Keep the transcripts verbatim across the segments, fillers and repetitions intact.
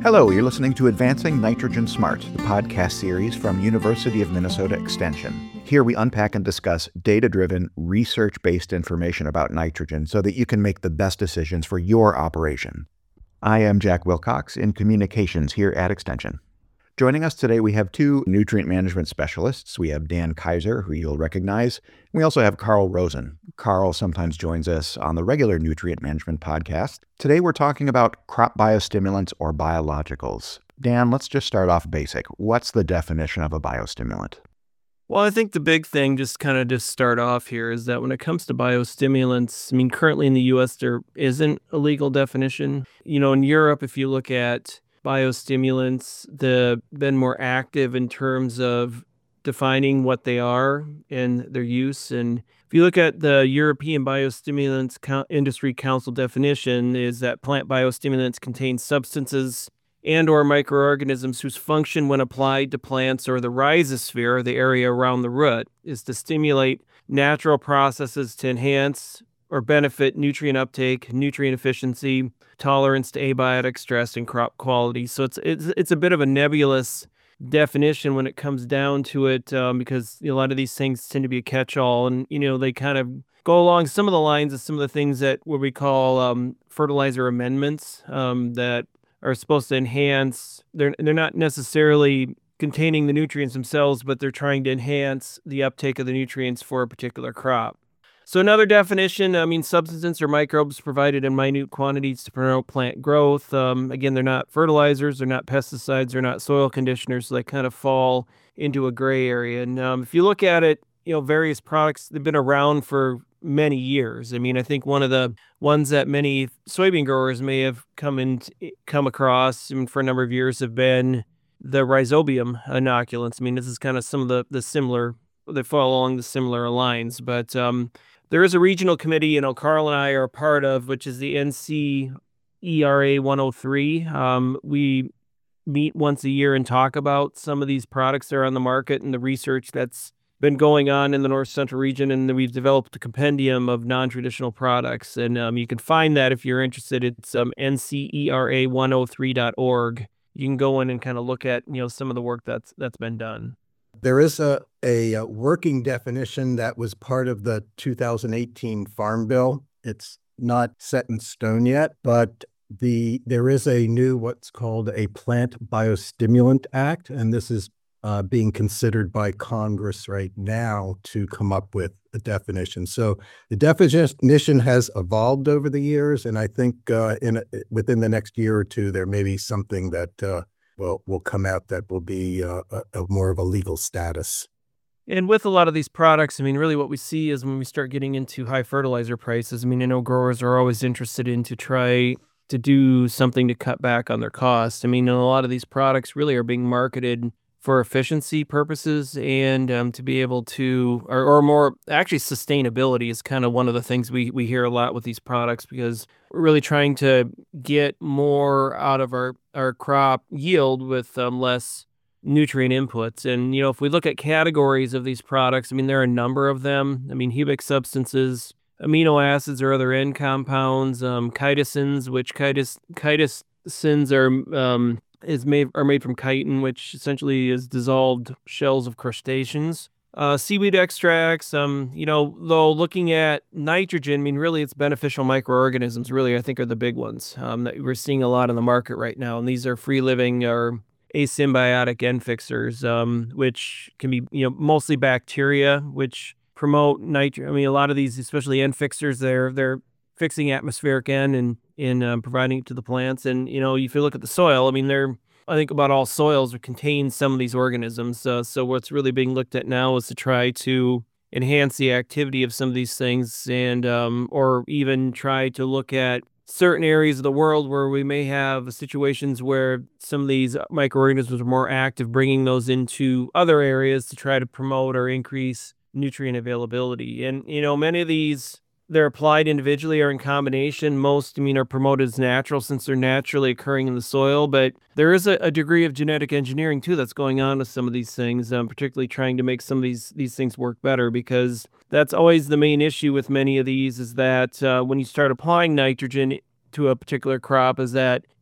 Hello, you're listening to Advancing Nitrogen Smart, the podcast series from University of Minnesota Extension. Here we unpack and discuss data-driven, research-based information about nitrogen so that you can make the best decisions for your operation. I am Jack Wilcox in Communications here at Extension. Joining us today, we have two nutrient management specialists. We have Dan Kaiser, who you'll recognize. We also have Carl Rosen. Carl sometimes joins us on the regular nutrient management podcast. Today, we're talking about crop biostimulants or biologicals. Dan, let's just start off basic. What's the definition of a biostimulant? Well, I think the big thing, just kind of just start off here, is that when it comes to biostimulants, I mean, currently in the U S, there isn't a legal definition. You know, in Europe, if you look at biostimulants, they've been more active in terms of defining what they are and their use. And if you look at the European Biostimulants Co- Industry Council definition, is that plant biostimulants contain substances and or microorganisms whose function when applied to plants or the rhizosphere, the area around the root, is to stimulate natural processes to enhance or benefit nutrient uptake, nutrient efficiency, tolerance to abiotic stress, and crop quality. So it's it's it's a bit of a nebulous definition when it comes down to it, um, because you know, a lot of these things tend to be a catch-all, and you know they kind of go along some of the lines of some of the things that what we call um, fertilizer amendments um, that are supposed to enhance. They're they're not necessarily containing the nutrients themselves, but they're trying to enhance the uptake of the nutrients for a particular crop. So another definition, I mean, substances or microbes provided in minute quantities to promote plant growth. Um, again, they're not fertilizers, they're not pesticides, they're not soil conditioners, so they kind of fall into a gray area. And um, if you look at it, you know, various products, they've been around for many years. I mean, I think one of the ones that many soybean growers may have come in, come across I mean, for a number of years have been the rhizobium inoculants. I mean, this is kind of some of the, the similar, they fall along the similar lines, but um, there is a regional committee, you know, Carl and I are a part of, which is the N C E R A one oh three. Um, we meet once a year and talk about some of these products that are on the market and the research that's been going on in the North Central region. And we've developed a compendium of non-traditional products. And um, you can find that if you're interested. It's um, N C E R A one oh three dot org. You can go in and kind of look at, you know, some of the work that's that's been done. There is a, a working definition that was part of the two thousand eighteen Farm Bill. It's not set in stone yet, but the there is a new what's called a Plant Biostimulant Act, and this is uh, being considered by Congress right now to come up with a definition. So the definition has evolved over the years, and I think uh, in a, within the next year or two, there may be something that uh, will will come out that will be uh, a, a more of a legal status. And with a lot of these products, I mean, really what we see is when we start getting into high fertilizer prices, I mean, I know growers are always interested in to try to do something to cut back on their costs. I mean, a lot of these products really are being marketed for efficiency purposes and um, to be able to, or, or more, actually sustainability is kind of one of the things we, we hear a lot with these products, because we're really trying to get more out of our, our crop yield with um, less nutrient inputs. And, you know, if we look at categories of these products, I mean, there are a number of them. I mean, humic substances, amino acids or other end compounds, um, chitosans, which chitos, chitosans are um, is made are made from chitin, which essentially is dissolved shells of crustaceans. Uh, seaweed extracts, um, you know, though looking at nitrogen, I mean, really it's beneficial microorganisms, really, I think are the big ones um, that we're seeing a lot in the market right now. And these are free-living or asymbiotic end fixers, um, which can be, you know, mostly bacteria, which promote nitrogen. I mean, a lot of these, especially end fixers, they're they're fixing atmospheric N and in um, providing it to the plants. And, you know, if you look at the soil, I mean, they're, I think about all soils contain some of these organisms. Uh, so what's really being looked at now is to try to enhance the activity of some of these things and, um, or even try to look at certain areas of the world where we may have situations where some of these microorganisms are more active, bringing those into other areas to try to promote or increase nutrient availability. And, you know, many of these, they're applied individually or in combination. Most, I mean, are promoted as natural since they're naturally occurring in the soil. But there is a, a degree of genetic engineering, too, that's going on with some of these things, um, particularly trying to make some of these, these things work better, because that's always the main issue with many of these is that uh, when you start applying nitrogen to a particular crop is that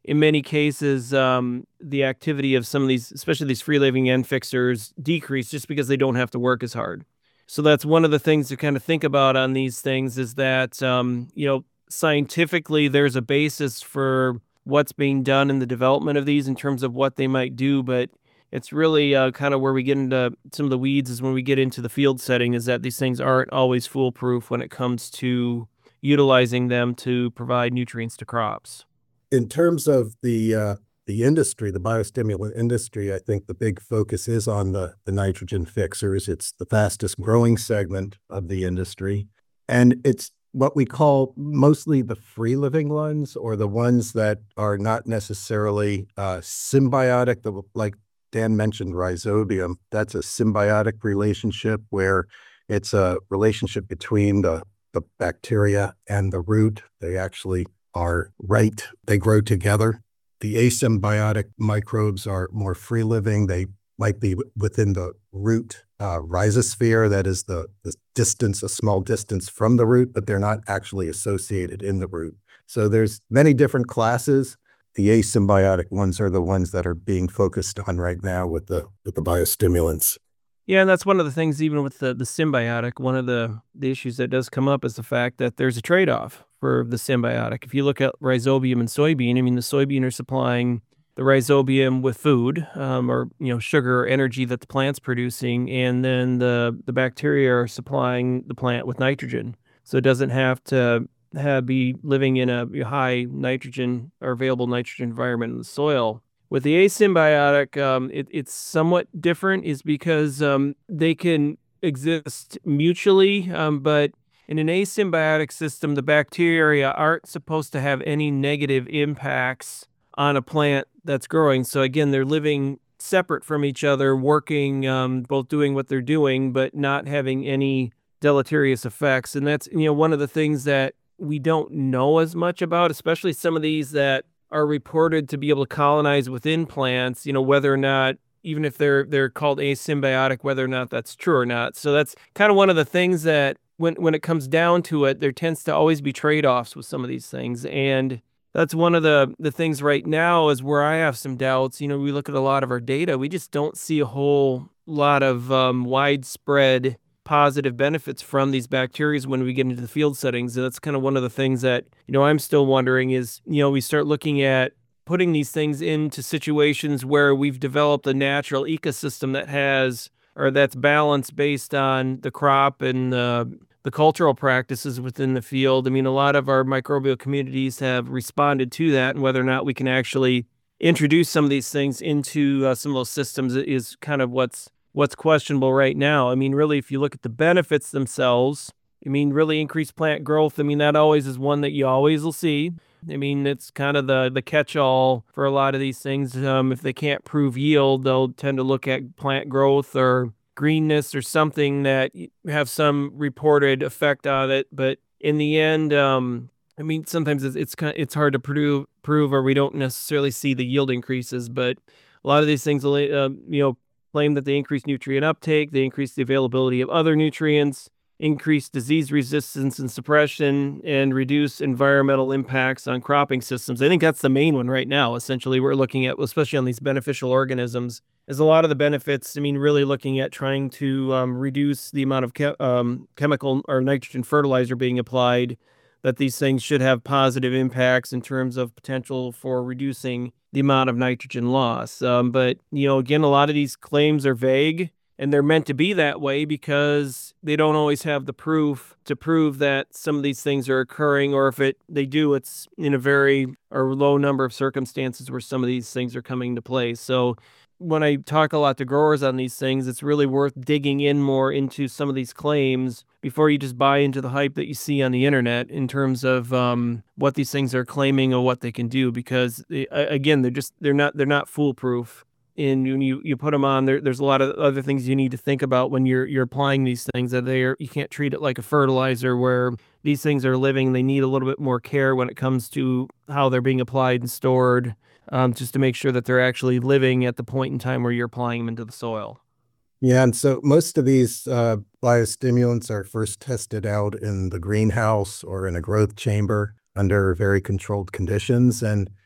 in many cases, um, the activity of some of these, especially these free living end fixers, decrease just because they don't have to work as hard. So that's one of the things to kind of think about on these things is that, um, you know, scientifically, there's a basis for what's being done in the development of these in terms of what they might do, but it's really uh, kind of where we get into some of the weeds is when we get into the field setting, is that these things aren't always foolproof when it comes to utilizing them to provide nutrients to crops. In terms of the uh, the industry, the biostimulant industry, I think the big focus is on the, the nitrogen fixers. It's the fastest growing segment of the industry. And it's what we call mostly the free living ones, or the ones that are not necessarily uh, symbiotic, the, like Dan mentioned, rhizobium. That's a symbiotic relationship where it's a relationship between the, the bacteria and the root. They actually are right. They grow together. The asymbiotic microbes are more free living. They might be within the root uh, rhizosphere, that is the, the distance, a small distance from the root, but they're not actually associated in the root. So there's many different classes. The asymbiotic ones are the ones that are being focused on right now with the with the biostimulants. Yeah, and that's one of the things, even with the, the symbiotic, one of the, the issues that does come up is the fact that there's a trade-off for the symbiotic. If you look at rhizobium and soybean, I mean, the soybean are supplying the rhizobium with food, um, or, you know, sugar or energy that the plant's producing, and then the, the bacteria are supplying the plant with nitrogen. So it doesn't have to have, be living in a high nitrogen or available nitrogen environment in the soil. With the asymbiotic, um, it, it's somewhat different, is because um, they can exist mutually, um, but in an asymbiotic system, the bacteria aren't supposed to have any negative impacts on a plant that's growing. So again, they're living separate from each other, working, um, both doing what they're doing, but not having any deleterious effects. And that's, you know, one of the things that we don't know as much about, especially some of these that are reported to be able to colonize within plants, you know, whether or not, even if they're they're called asymbiotic, whether or not that's true or not. So that's kind of one of the things that when when it comes down to it, there tends to always be trade-offs with some of these things. And that's one of the, the things right now is where I have some doubts. You know, we look at a lot of our data, we just don't see a whole lot of um, widespread positive benefits from these bacteria when we get into the field settings. And that's kind of one of the things that, you know, I'm still wondering is, you know, we start looking at putting these things into situations where we've developed a natural ecosystem that has, or that's balanced based on the crop and uh, the cultural practices within the field. I mean, a lot of our microbial communities have responded to that, and whether or not we can actually introduce some of these things into uh, some of those systems is kind of what's what's questionable right now. I mean, really, if you look at the benefits themselves, I mean, really increased plant growth, I mean, that always is one that you always will see. I mean, it's kind of the, the catch-all for a lot of these things. Um, if they can't prove yield, they'll tend to look at plant growth or greenness or something that have some reported effect on it. But in the end, um, I mean, sometimes it's it's, kind of, it's hard to prove, prove, or we don't necessarily see the yield increases. But a lot of these things, uh, you know, claim that they increase nutrient uptake, they increase the availability of other nutrients, increase disease resistance and suppression, and reduce environmental impacts on cropping systems. I think that's the main one right now. Essentially, we're looking at, especially on these beneficial organisms, is a lot of the benefits. I mean, really looking at trying to um, reduce the amount of ke- um, chemical or nitrogen fertilizer being applied, that these things should have positive impacts in terms of potential for reducing the amount of nitrogen loss. Um, but, you know, again, a lot of these claims are vague, and they're meant to be that way because they don't always have the proof to prove that some of these things are occurring, or if it they do, it's in a very or low number of circumstances where some of these things are coming into play. So when I talk a lot to growers on these things, it's really worth digging in more into some of these claims before you just buy into the hype that you see on the internet in terms of um, what these things are claiming or what they can do. Because they, again, they're just they're not they're not foolproof. And when you, you put them on, there, there's a lot of other things you need to think about when you're you're applying these things. That they are, you can't treat it like a fertilizer where these things are living. They need a little bit more care when it comes to how they're being applied and stored, um, just to make sure that they're actually living at the point in time where you're applying them into the soil. Yeah, and so most of these uh, biostimulants are first tested out in the greenhouse or in a growth chamber under very controlled conditions. And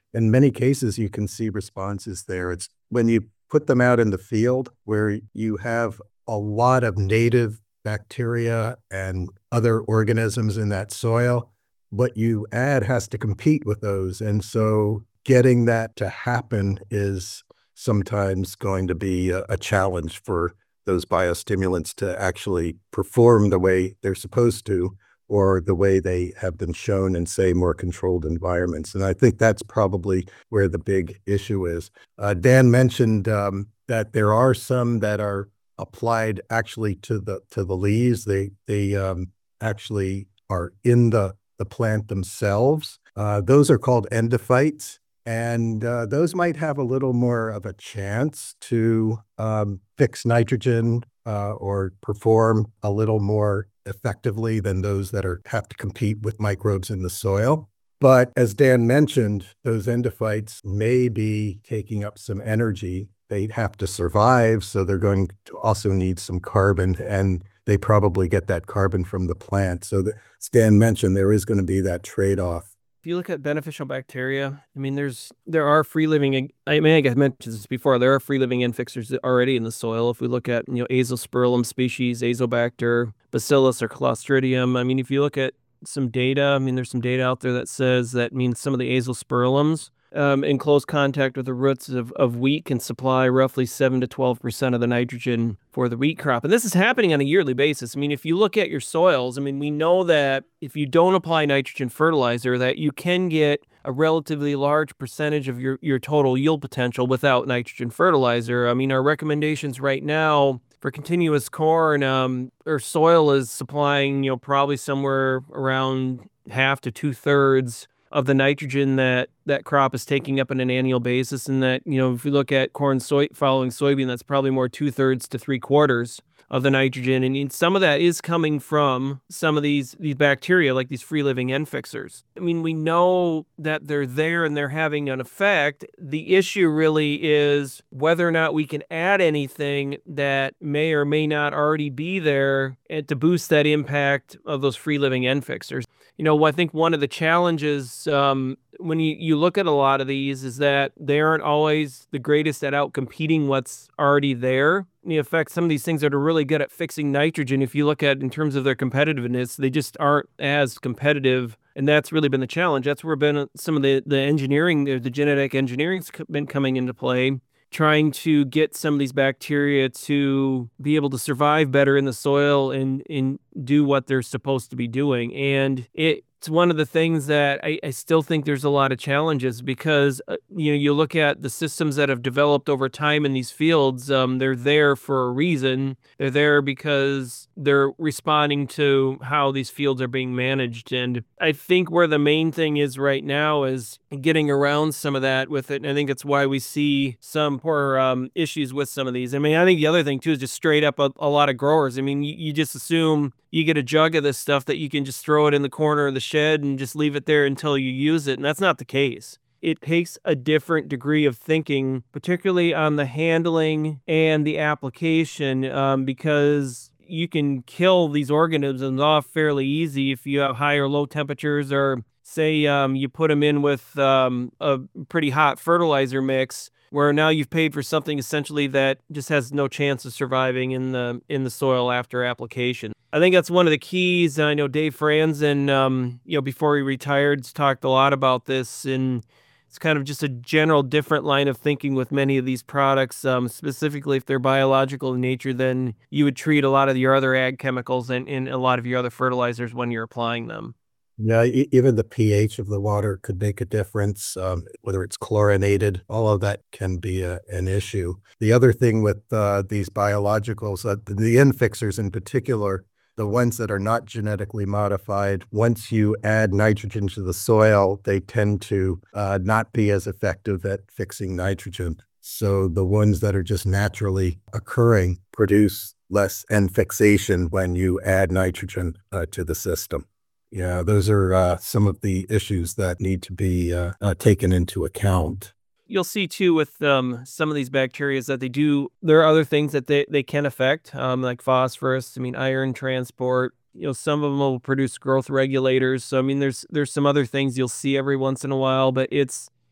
in many cases, you can see responses there. It's when you put them out in the field where you have a lot of native bacteria and other organisms in that soil, what you add has to compete with those. And so getting that to happen is sometimes going to be a, a challenge for those biostimulants to actually perform the way they're supposed to, or the way they have been shown in, say, more controlled environments. And I think that's probably where the big issue is. Uh, Dan mentioned um, that there are some that are applied actually to the to the leaves. They they um, actually are in the, the plant themselves. Uh, those are called endophytes. And uh, those might have a little more of a chance to um, fix nitrogen uh, or perform a little more effectively than those that are have to compete with microbes in the soil. But as Dan mentioned, those endophytes may be taking up some energy. They have to survive, so they're going to also need some carbon, and they probably get that carbon from the plant. So the, as Dan mentioned, there is going to be that trade-off. If you look at beneficial bacteria, I mean, there's there are free living. I mean, I mentioned this before. There are free living infixers already in the soil. If we look at you know Azospirillum species, Azobacter, Bacillus, or Clostridium. I mean, if you look at some data, I mean, there's some data out there that says that means some of the Azospirillums um, in close contact with the roots of, of wheat can supply roughly seven to twelve percent of the nitrogen for the wheat crop. And this is happening on a yearly basis. I mean, if you look at your soils, I mean, we know that if you don't apply nitrogen fertilizer, that you can get a relatively large percentage of your, your total yield potential without nitrogen fertilizer. I mean, our recommendations right now for continuous corn, um, our soil is supplying, you know, probably somewhere around half to two thirds of the nitrogen that that crop is taking up on an annual basis. And that, you know, if you look at corn soy following soybean, that's probably more two thirds to three quarters of the nitrogen. And some of that is coming from some of these, these bacteria, like these free living N-fixers. I mean, we know that they're there and they're having an effect. The issue really is whether or not we can add anything that may or may not already be there and to boost that impact of those free living N-fixers. You know, I think one of the challenges um, when you, you look at a lot of these is that they aren't always the greatest at outcompeting what's already there. In fact, some of these things that are really good at fixing nitrogen, if you look at in terms of their competitiveness, they just aren't as competitive. And that's really been the challenge. That's where been some of the, the engineering, the, the genetic engineering's been coming into play, trying to get some of these bacteria to be able to survive better in the soil and, and do what they're supposed to be doing. And it, it's one of the things that I, I still think there's a lot of challenges because, uh, you know, you look at the systems that have developed over time in these fields, um, they're there for a reason. They're there because they're responding to how these fields are being managed. And I think where the main thing is right now is getting around some of that with it. And I think that's why we see some poor um, issues with some of these. I mean, I think the other thing too is just straight up a, a lot of growers. I mean, you, you just assume you get a jug of this stuff that you can just throw it in the corner of the shed and just leave it there until you use it. And that's not the case. It takes a different degree of thinking, particularly on the handling and the application, um, because you can kill these organisms off fairly easy if you have high or low temperatures, or say um, you put them in with um, a pretty hot fertilizer mix, where now you've paid for something essentially that just has no chance of surviving in the in the soil after application. I think that's one of the keys. I know Dave Franzen, um, you know, before he retired, talked a lot about this, and it's kind of just a general different line of thinking with many of these products, um, specifically if they're biological in nature, then you would treat a lot of your other ag chemicals and, and a lot of your other fertilizers when you're applying them. Yeah, e- even the pH of the water could make a difference, um, whether it's chlorinated, all of that can be a, an issue. The other thing with uh, these biologicals, uh, the N-fixers in particular, the ones that are not genetically modified, once you add nitrogen to the soil, they tend to uh, not be as effective at fixing nitrogen. So the ones that are just naturally occurring produce less N-fixation when you add nitrogen uh, to the system. Yeah, those are uh, some of the issues that need to be uh, uh, taken into account. You'll see too with um, some of these bacteria that they do, there are other things that they, they can affect, um, like phosphorus, I mean, iron transport. You know, some of them will produce growth regulators. So, I mean, there's there's some other things you'll see every once in a while, but it's,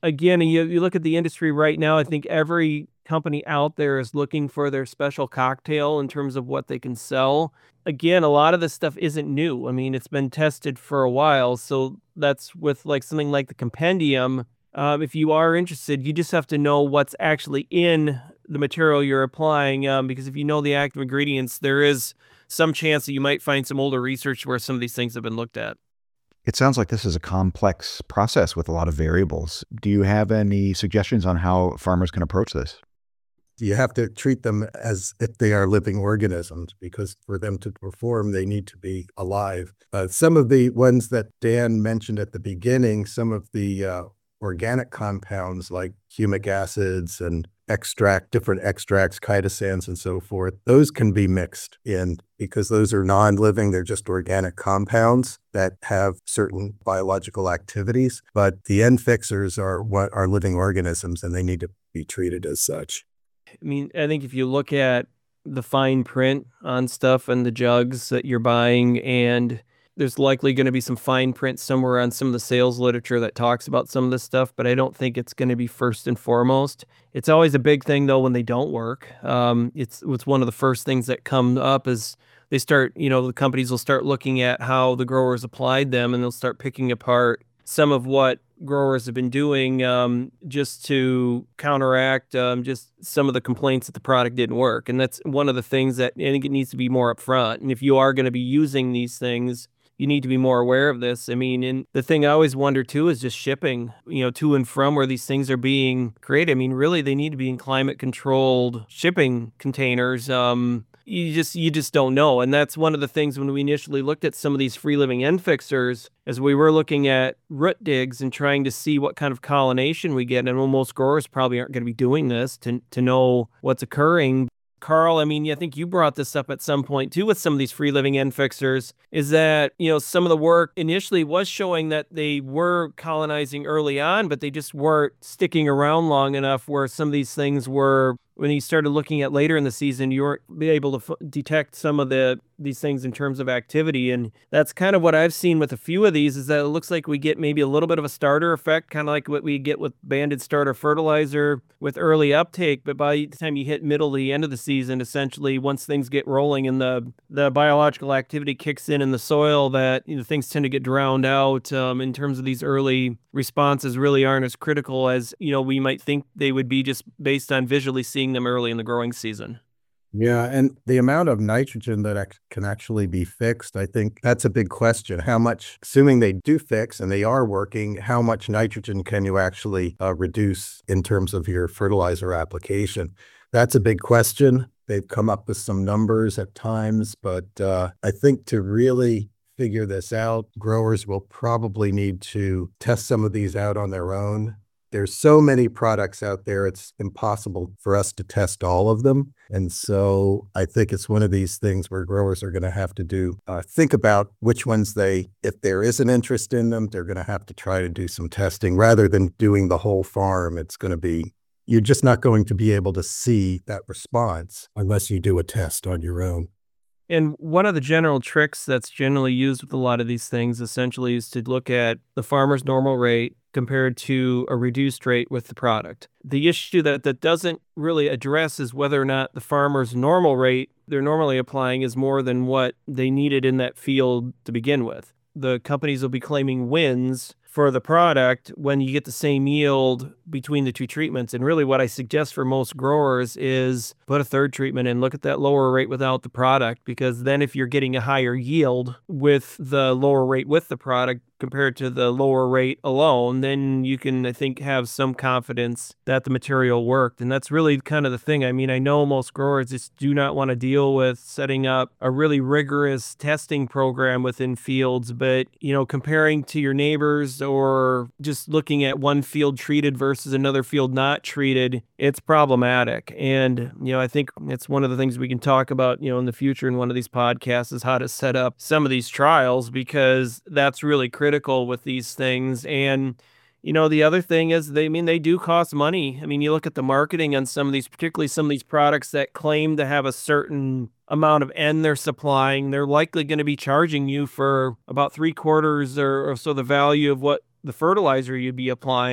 again, you, you look at the industry right now, I think every company out there is looking for their special cocktail in terms of what they can sell. Again, a lot of this stuff isn't new. I mean, it's been tested for a while. So that's with like something like the compendium. Um, if you are interested, you just have to know what's actually in the material you're applying. Um, because if you know the active ingredients, there is some chance that you might find some older research where some of these things have been looked at. It sounds like this is a complex process with a lot of variables. Do you have any suggestions on how farmers can approach this? You have to treat them as if they are living organisms, because for them to perform, they need to be alive. Uh, some of the ones that Dan mentioned at the beginning, some of the uh, organic compounds like humic acids and extract, different extracts, chitosands and so forth, those can be mixed in because those are non-living. They're just organic compounds that have certain biological activities. But the end fixers are what are living organisms, and they need to be treated as such. I mean, I think if you look at the fine print on stuff and the jugs that you're buying, and there's likely going to be some fine print somewhere on some of the sales literature that talks about some of this stuff, but I don't think it's going to be first and foremost. It's always a big thing, though, when they don't work. Um, it's, it's one of the first things that come up is they start, you know, the companies will start looking at how the growers applied them, and they'll start picking apart some of what growers have been doing um, just to counteract um, just some of the complaints that the product didn't work. And that's one of the things that I think it needs to be more upfront. And if you are going to be using these things, you need to be more aware of this. I mean, and the thing I always wonder too is just shipping, you know, to and from where these things are being created. I mean, really, they need to be in climate controlled shipping containers. Um, you just you just don't know. And that's one of the things when we initially looked at some of these free living end fixers, as we were looking at root digs and trying to see what kind of collination we get. And most growers probably aren't going to be doing this to to know what's occurring. Carl, I mean, I think you brought this up at some point too with some of these free living end fixers, is that, you know, some of the work initially was showing that they were colonizing early on, but they just weren't sticking around long enough where some of these things were, when you started looking at later in the season, you weren't able to f- detect some of the these things in terms of activity. And that's kind of what I've seen with a few of these, is that it looks like we get maybe a little bit of a starter effect, kind of like what we get with banded starter fertilizer with early uptake. But by the time you hit middle to the end of the season, essentially, once things get rolling and the, the biological activity kicks in in the soil, that, you know, things tend to get drowned out um, in terms of these early responses really aren't as critical as, you know, we might think they would be just based on visually seeing them early in the growing season. Yeah, and the amount of nitrogen that ac- can actually be fixed, I think that's a big question. How much, assuming they do fix and they are working, how much nitrogen can you actually uh, reduce in terms of your fertilizer application? That's a big question. They've come up with some numbers at times, but uh, I think to really figure this out, growers will probably need to test some of these out on their own. There's so many products out there, it's impossible for us to test all of them. And so I think it's one of these things where growers are going to have to do, uh, think about which ones they, if there is an interest in them, they're going to have to try to do some testing rather than doing the whole farm. It's going to be, you're just not going to be able to see that response unless you do a test on your own. And one of the general tricks that's generally used with a lot of these things essentially is to look at the farmer's normal rate compared to a reduced rate with the product. The issue that that doesn't really address is whether or not the farmer's normal rate they're normally applying is more than what they needed in that field to begin with. The companies will be claiming wins for the product when you get the same yield between the two treatments. And really what I suggest for most growers is put a third treatment in, look at that lower rate without the product, because then if you're getting a higher yield with the lower rate with the product compared to the lower rate alone, then you can, I think, have some confidence that the material worked. And that's really kind of the thing. I mean, I know most growers just do not want to deal with setting up a really rigorous testing program within fields, but, you know, comparing to your neighbors or just looking at one field treated versus another field not treated, it's problematic. And, you know, I think it's one of the things we can talk about, you know, in the future in one of these podcasts is how to set up some of these trials, because that's really critical with these things. And, you know, the other thing is they I mean, they do cost money. I mean, you look at the marketing on some of these, particularly some of these products that claim to have a certain amount of N they're supplying, they're likely going to be charging you for about three quarters or, or so the value of what the fertilizer you'd be applying.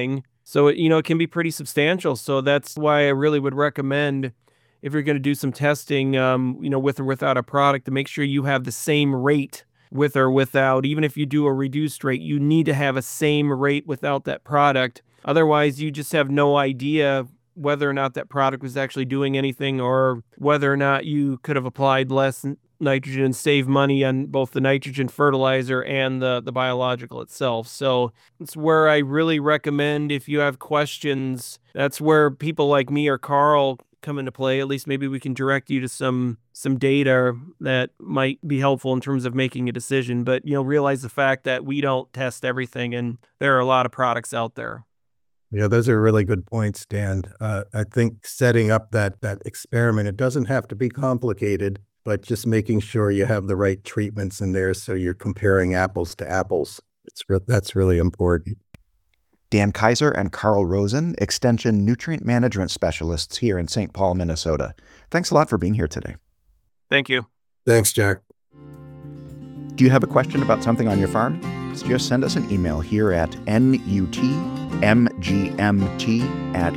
So, it, you know, it can be pretty substantial. So that's why I really would recommend, if you're going to do some testing, um, you know, with or without a product, to make sure you have the same rate with or without. Even if you do a reduced rate, you need to have a same rate without that product. Otherwise, you just have no idea whether or not that product was actually doing anything, or whether or not you could have applied less nitrogen and save money on both the nitrogen fertilizer and the, the biological itself. So it's where I really recommend, if you have questions, that's where people like me or Carl come into play. At least maybe we can direct you to some some data that might be helpful in terms of making a decision. But, you know, realize the fact that we don't test everything, and there are a lot of products out there. Yeah, those are really good points, Dan. Uh, I think setting up that that experiment, it doesn't have to be complicated, but just making sure you have the right treatments in there so you're comparing apples to apples. It's re- that's really important. Dan Kaiser and Carl Rosen, Extension Nutrient Management Specialists here in Saint Paul, Minnesota. Thanks a lot for being here today. Thank you. Thanks, Jack. Do you have a question about something on your farm? Just send us an email here at nutmgmt at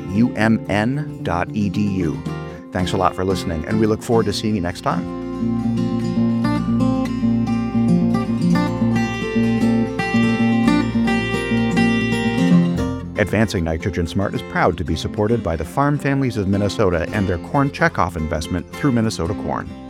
umn.edu. Thanks a lot for listening, and we look forward to seeing you next time. Advancing Nitrogen Smart is proud to be supported by the Farm Families of Minnesota and their Corn Checkoff investment through Minnesota Corn.